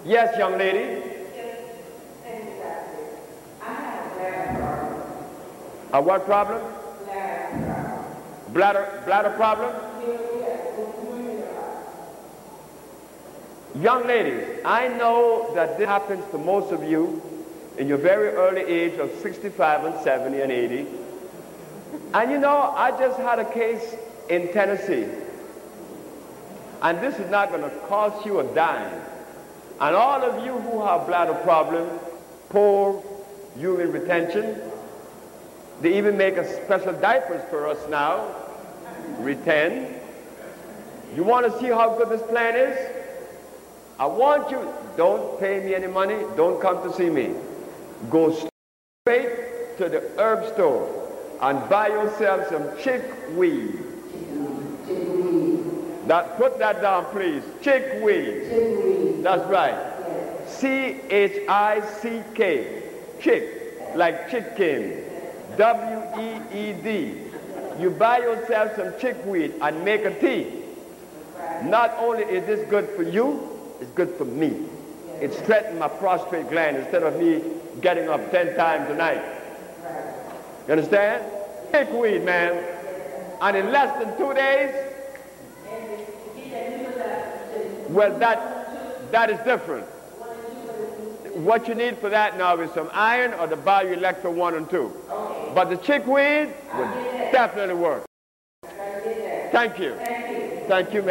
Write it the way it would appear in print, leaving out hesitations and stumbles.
Yes, young lady. A what problem? Bladder problem? Young ladies, I know that this happens to most of you in your very early age of 65 and 70 and 80. And you know, I just had a case in Tennessee. And this is not going to cost you a dime. And all of you who have bladder problems, poor urine retention, they even make a special diapers for us now, Retain. You want to see how good this plan is? I want you, don't pay me any money, don't come to see me. Go straight to the herb store and buy yourself some chickweed. Put that down, please. Chickweed. That's right. C-H-I-C-K. Chick, like chicken. W-E-E-D. You buy yourself some chickweed and make a tea. Not only is this good for you, it's good for me. It strengthens my prostate gland instead of me getting up 10 times a night. You understand? Chickweed, man. And in less than 2 days, well, that is different. What you need for that now is some iron or the Bioelectro 1 and 2. But the chickweed will definitely work. Thank you. Thank you, man.